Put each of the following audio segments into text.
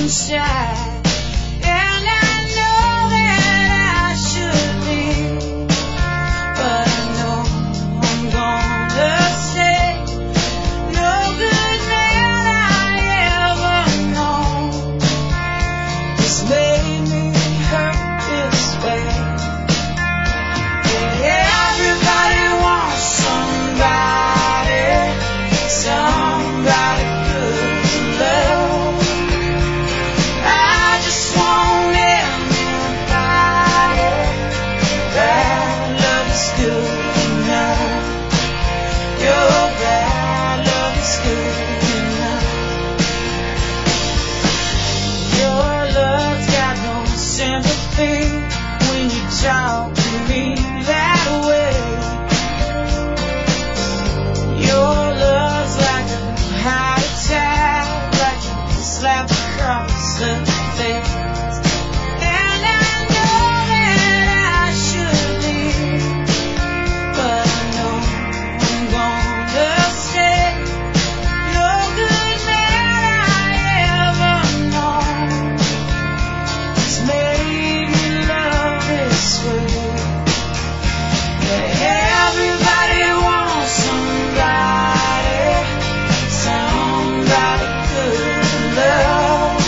inside. And I know that I should leave, but I know I'm gonna stay. No good man I ever known has made me hurt this way. Yeah, everybody wants somebody good to love. I just want anybody that love is good enough. Your bad love is good enough. Your love's got no sympathy when you talk to me that way. Your love's like a heart attack, like a slap across the face. And I know that I should leave, but I know I'm gonna stay. No good man I ever known has made me love this way. Yeah, everybody wants somebody good to love.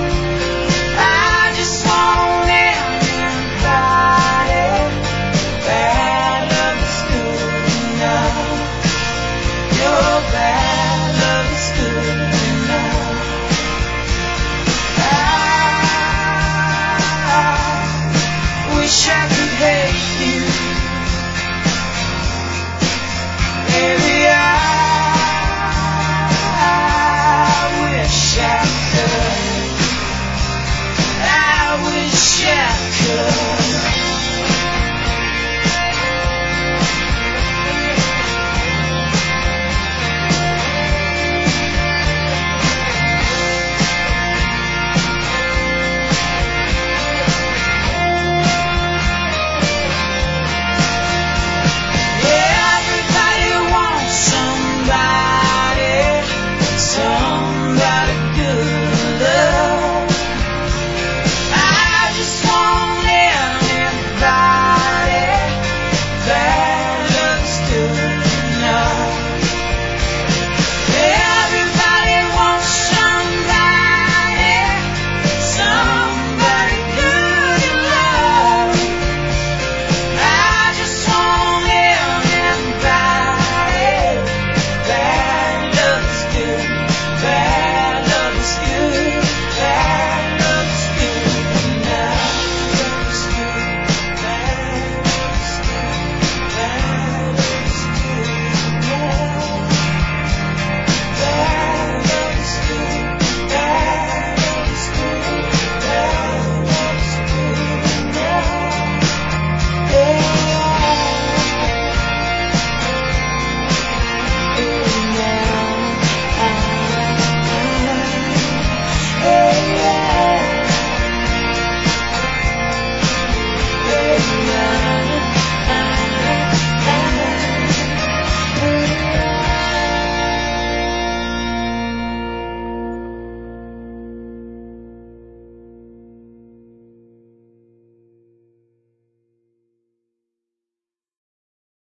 I just want anybody that love is good enough. Your bad love is good enough. I wish I